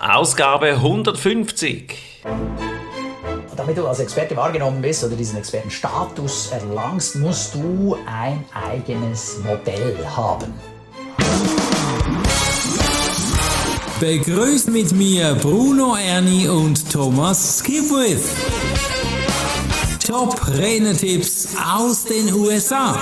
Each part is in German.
Ausgabe 150. Und damit du als Experte wahrgenommen bist oder diesen Expertenstatus erlangst, musst du ein eigenes Modell haben. Begrüßt mit mir Bruno Erni und Thomas Skipwith. Top-Renner-Tipps aus den USA.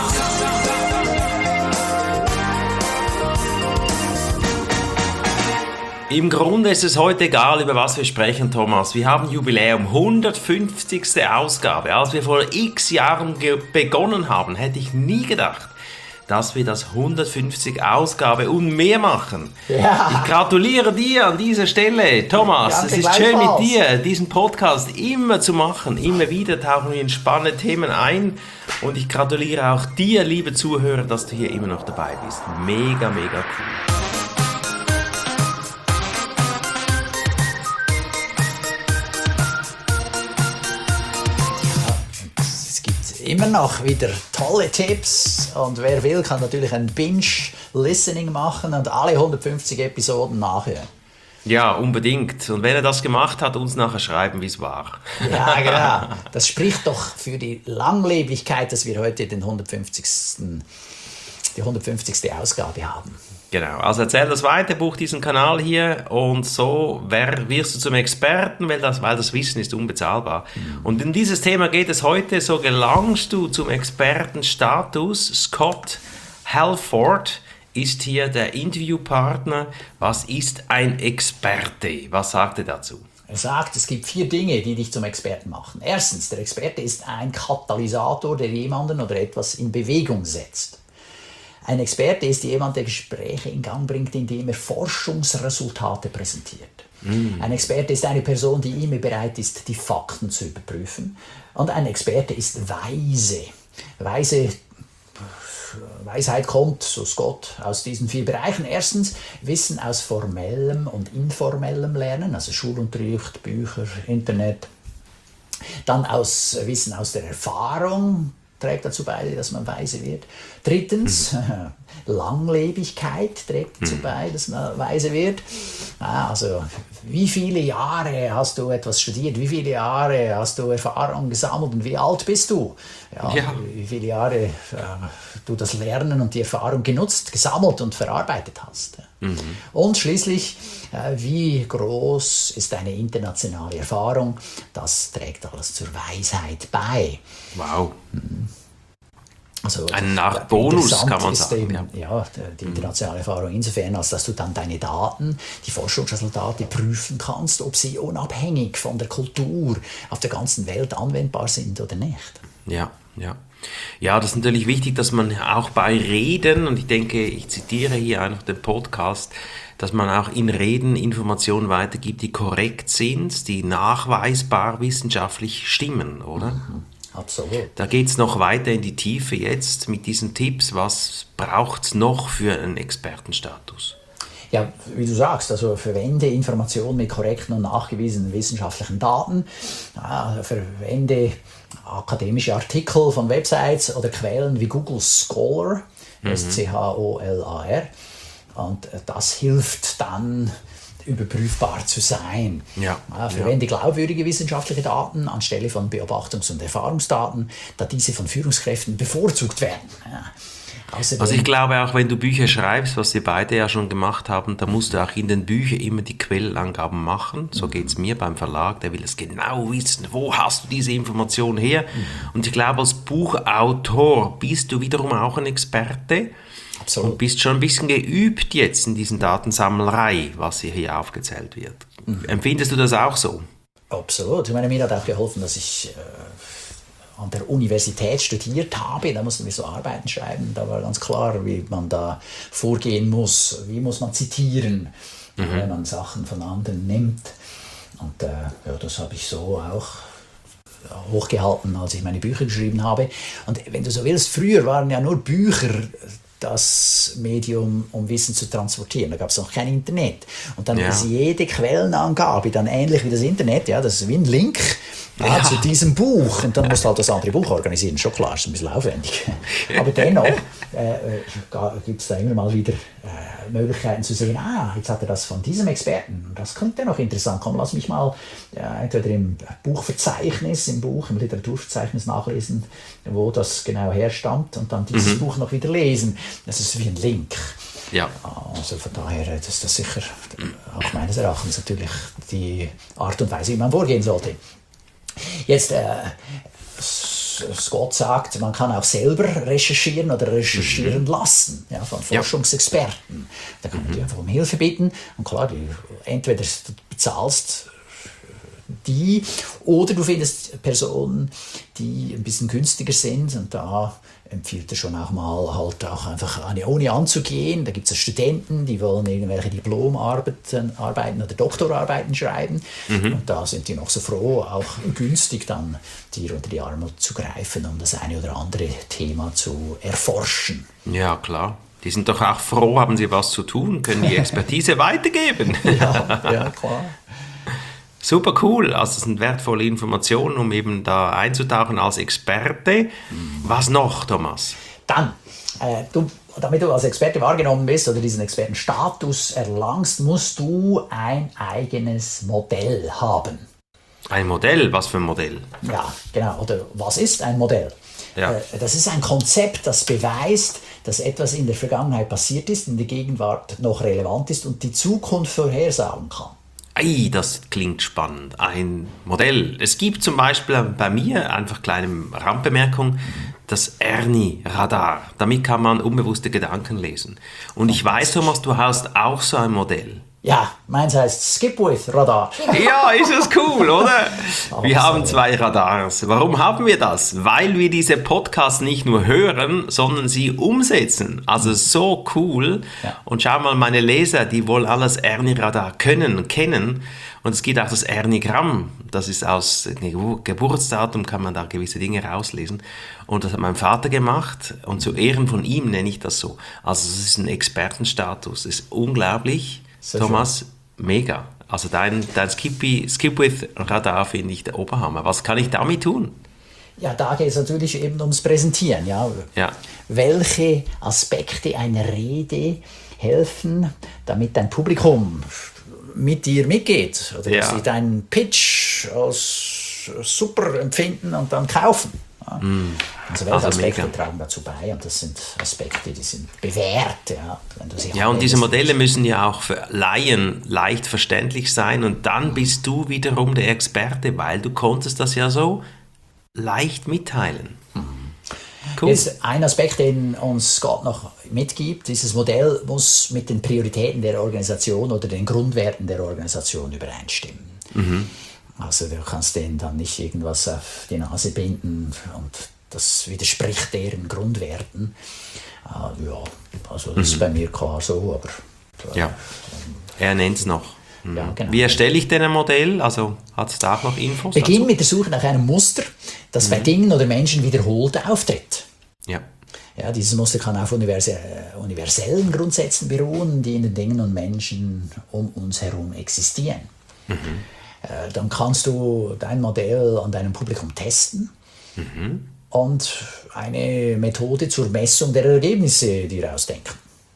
Im Grunde ist es heute egal, über was wir sprechen, Thomas. Wir haben Jubiläum, 150. Ausgabe. Als wir vor x Jahren begonnen haben, hätte ich nie gedacht, dass wir das 150 Ausgabe und mehr machen. Ja. Ich gratuliere dir an dieser Stelle, Thomas. Ja, es ist schön mit dir, diesen Podcast immer zu machen. Immer wieder tauchen wir in spannende Themen ein. Und ich gratuliere auch dir, liebe Zuhörer, dass du hier immer noch dabei bist. Mega, mega cool. Immer noch wieder tolle Tipps und wer will, kann natürlich ein Binge-Listening machen und alle 150 Episoden nachhören. Ja, unbedingt. Und wenn er das gemacht hat, uns nachher schreiben, wie es war. Ja, genau. Das spricht doch für die Langlebigkeit, dass wir heute die 150. Ausgabe haben. Genau, also erzähl das weiter, buch diesen Kanal hier und so wirst du zum Experten, weil das Wissen ist unbezahlbar. Und in dieses Thema geht es heute, so gelangst du zum Expertenstatus. Scott Halford ist hier der Interviewpartner. Was ist ein Experte? Was sagt er dazu? Er sagt, es gibt 4 Dinge, die dich zum Experten machen. Erstens, der Experte ist ein Katalysator, der jemanden oder etwas in Bewegung setzt. Ein Experte ist jemand, der Gespräche in Gang bringt, indem er Forschungsresultate präsentiert. Ein Experte ist eine Person, die immer bereit ist, die Fakten zu überprüfen. Und ein Experte ist weise. Weisheit kommt, so Scott, aus diesen 4 Bereichen. Erstens, Wissen aus formellem und informellem Lernen, also Schulunterricht, Bücher, Internet. Dann Wissen aus der Erfahrung, trägt dazu bei, dass man weise wird. Drittens, Langlebigkeit trägt dazu bei, dass man weise wird. Also, wie viele Jahre hast du etwas studiert? Wie viele Jahre hast du Erfahrung gesammelt? Und wie alt bist du? Ja. Wie viele Jahre du das Lernen und die Erfahrung genutzt, gesammelt und verarbeitet hast. Und schließlich, wie groß ist deine internationale Erfahrung? Das trägt alles zur Weisheit bei. Wow. Also, eine Art Bonus, kann man sagen. Eben, ja, die internationale Erfahrung insofern, als dass du dann deine Daten, die Forschungsresultate prüfen kannst, ob sie unabhängig von der Kultur auf der ganzen Welt anwendbar sind oder nicht. Ja. Ja, das ist natürlich wichtig, dass man auch bei Reden, und ich denke, ich zitiere hier einfach den Podcast, dass man auch in Reden Informationen weitergibt, die korrekt sind, die nachweisbar wissenschaftlich stimmen, oder? Absolut. Da geht es noch weiter in die Tiefe jetzt mit diesen Tipps. Was braucht es noch für einen Expertenstatus? Ja, wie du sagst, also verwende Informationen mit korrekten und nachgewiesenen wissenschaftlichen Daten, verwende akademische Artikel von Websites oder Quellen wie Google Scholar, S-C-H-O-L-A-R, und das hilft dann, überprüfbar zu sein. Verwende glaubwürdige wissenschaftliche Daten anstelle von Beobachtungs- und Erfahrungsdaten, da diese von Führungskräften bevorzugt werden. Also ich glaube auch, wenn du Bücher schreibst, was wir beide ja schon gemacht haben, da musst du auch in den Büchern immer die Quellenangaben machen. So geht es mir beim Verlag, der will es genau wissen, wo hast du diese Information her? Und ich glaube, als Buchautor bist du wiederum auch ein Experte. Absolut. Und bist schon ein bisschen geübt jetzt in diesen Datensammelei, was hier aufgezählt wird. Empfindest du das auch so? Absolut. Ich meine, mir hat auch geholfen, dass ich an der Universität studiert habe. Da mussten wir so Arbeiten schreiben. Da war ganz klar, wie man da vorgehen muss. Wie muss man zitieren, wenn man Sachen von anderen nimmt. Und das habe ich so auch hochgehalten, als ich meine Bücher geschrieben habe. Und wenn du so willst, früher waren ja nur Bücher das Medium, um Wissen zu transportieren. Da gab es noch kein Internet. Und dann ist jede Quellenangabe dann ähnlich wie das Internet. Ja, das ist wie ein Link zu diesem Buch. Und dann musst du halt das andere Buch organisieren. Schon klar, ist ein bisschen aufwendig. Aber dennoch gibt es da immer mal wieder Möglichkeiten zu sehen, jetzt hat er das von diesem Experten, das könnte noch interessant kommen, lass mich mal entweder im Buchverzeichnis, im Literaturverzeichnis nachlesen, wo das genau herstammt und dann dieses Buch noch wieder lesen. Das ist wie ein Link. Ja. Also von daher ist das sicher auch meines Erachtens natürlich die Art und Weise, wie man vorgehen sollte. Jetzt, Scott sagt, man kann auch selber recherchieren oder recherchieren lassen, ja, von Forschungsexperten. Da kann man die einfach um Hilfe bitten und klar, entweder du bezahlst die oder du findest Personen, die ein bisschen günstiger sind und da empfiehlt er schon auch mal halt auch einfach an die Uni anzugehen. Da gibt es Studenten, die wollen irgendwelche Diplomarbeiten oder Doktorarbeiten schreiben. Und da sind die noch so froh, auch günstig dann dir unter die Arme zu greifen, um das eine oder andere Thema zu erforschen. Ja, klar. Die sind doch auch froh, haben sie was zu tun, können die Expertise weitergeben. Ja, klar. Super cool, also das sind wertvolle Informationen, um eben da einzutauchen als Experte. Was noch, Thomas? Dann, damit du als Experte wahrgenommen bist oder diesen Expertenstatus erlangst, musst du ein eigenes Modell haben. Ein Modell? Was für ein Modell? Ja, genau. Oder was ist ein Modell? Ja. Das ist ein Konzept, das beweist, dass etwas in der Vergangenheit passiert ist, in der Gegenwart noch relevant ist und die Zukunft vorhersagen kann. Ei, das klingt spannend. Ein Modell. Es gibt zum Beispiel bei mir, einfach kleine Randbemerkung, das Ernie-Radar. Damit kann man unbewusste Gedanken lesen. Und ich weiß, Thomas, du hast auch so ein Modell. Ja, meins heißt Skipwith-Radar. Ja, ist das cool, oder? Wir haben 2 Radars. Warum haben wir das? Weil wir diese Podcasts nicht nur hören, sondern sie umsetzen. Also so cool. Ja. Und schau mal, meine Leser, die wollen alles Ernie-Radar können und kennen. Und es gibt auch das Ernie-Gramm. Das ist aus Geburtsdatum, kann man da gewisse Dinge rauslesen. Und das hat mein Vater gemacht. Und zu Ehren von ihm nenne ich das so. Also es ist ein Expertenstatus. Das ist unglaublich. So Thomas, schön. Mega. Also dein Skipwith-Radar finde ich der Oberhammer. Was kann ich damit tun? Ja, da geht es natürlich eben ums Präsentieren. Ja. Welche Aspekte einer Rede helfen, damit dein Publikum mit dir mitgeht? Oder dass sie deinen Pitch als super empfinden und dann kaufen. Ja. Also welche Aspekte tragen dazu bei? Und das sind Aspekte, die sind bewährt. Ja, wenn du sie und diese Modelle müssen ja auch für Laien leicht verständlich sein. Und dann bist du wiederum der Experte, weil du konntest das ja so leicht mitteilen. Cool. Jetzt ein Aspekt, den uns Scott noch mitgibt, dieses Modell muss mit den Prioritäten der Organisation oder den Grundwerten der Organisation übereinstimmen. Also du kannst denen dann nicht irgendwas auf die Nase binden und das widerspricht deren Grundwerten. Also das ist bei mir klar so, aber... Er nennt es noch. Ja, genau. Wie erstelle ich denn ein Modell? Also hat es da auch noch Infos Beginn dazu? mit der Suche nach einem Muster, das bei Dingen oder Menschen wiederholt auftritt. Ja, dieses Muster kann auf universellen Grundsätzen beruhen, die in den Dingen und Menschen um uns herum existieren. Dann kannst du dein Modell an deinem Publikum testen und eine Methode zur Messung der Ergebnisse dir ausdenken.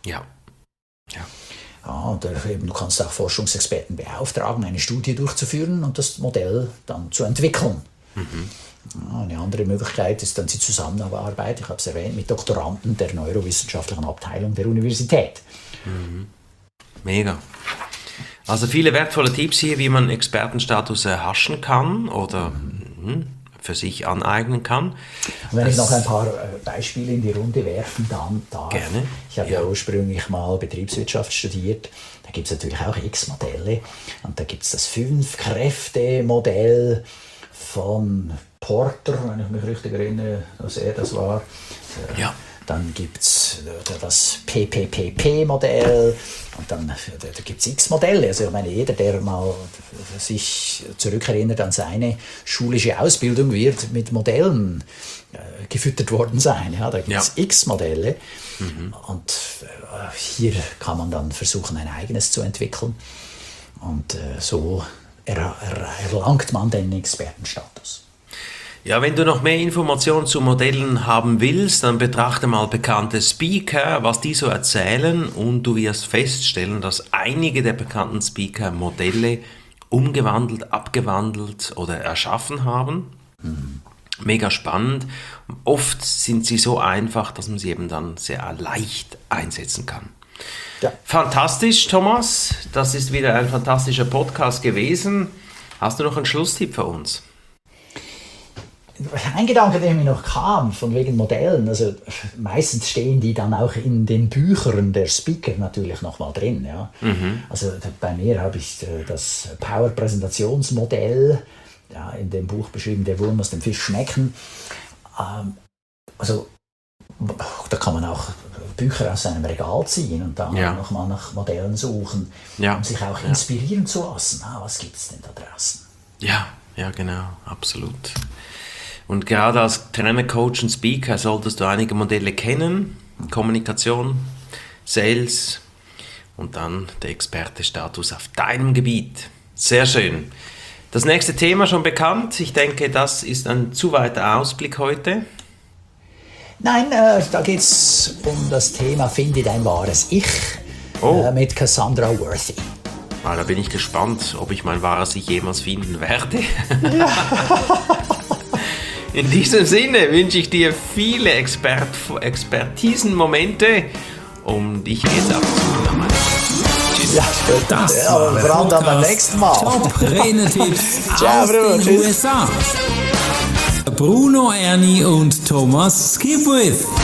Und du kannst auch Forschungsexperten beauftragen, eine Studie durchzuführen und das Modell dann zu entwickeln. Eine andere Möglichkeit ist dann die Zusammenarbeit, ich habe es erwähnt, mit Doktoranden der neurowissenschaftlichen Abteilung der Universität. Mega. Also viele wertvolle Tipps hier, wie man Expertenstatus erhaschen kann oder für sich aneignen kann. Und wenn ich noch ein paar Beispiele in die Runde werfen darf. Gerne. Ich habe ja ursprünglich mal Betriebswirtschaft studiert. Da gibt es natürlich auch X-Modelle. Und da gibt es das 5-Kräfte-Modell von Porter, wenn ich mich richtig erinnere, dass er das war. Dann gibt es das PPPP-Modell und dann da gibt es X-Modelle. Also ich meine, jeder, der mal sich zurückerinnert an seine schulische Ausbildung, wird mit Modellen gefüttert worden sein. Ja, da gibt es X-Modelle und hier kann man dann versuchen, ein eigenes zu entwickeln und so erlangt man den Expertenstatus. Ja, wenn du noch mehr Informationen zu Modellen haben willst, dann betrachte mal bekannte Speaker, was die so erzählen, und du wirst feststellen, dass einige der bekannten Speaker Modelle umgewandelt, abgewandelt oder erschaffen haben. Mega spannend. Oft sind sie so einfach, dass man sie eben dann sehr leicht einsetzen kann. Ja. Fantastisch, Thomas. Das ist wieder ein fantastischer Podcast gewesen. Hast du noch einen Schlusstipp für uns? Ein Gedanke, der mir noch kam, von wegen Modellen, also meistens stehen die dann auch in den Büchern der Speaker natürlich nochmal drin. Ja? Also bei mir habe ich das Power-Präsentationsmodell, ja, in dem Buch beschrieben, der Wurm muss dem Fisch schmecken. Also da kann man auch Bücher aus seinem Regal ziehen und dann nochmal nach Modellen suchen, um sich auch inspirieren zu lassen. Was gibt es denn da draußen? Ja, genau, absolut. Und gerade als Trainer, Coach und Speaker solltest du einige Modelle kennen. Kommunikation, Sales und dann der Experte-Status auf deinem Gebiet. Sehr schön. Das nächste Thema schon bekannt. Ich denke, das ist ein zu weiter Ausblick heute. Nein, da geht es um das Thema Finde dein wahres Ich mit Cassandra Worthy. Da bin ich gespannt, ob ich mein wahres Ich jemals finden werde. Ja. In diesem Sinne wünsche ich dir viele Expertisenmomente und ich gehe jetzt ab zu meiner Tschüss. Ja, das war vor allem dann beim nächsten Mal. Top-Renetipps aus den USA. Bruno Erni und Thomas Skipwith.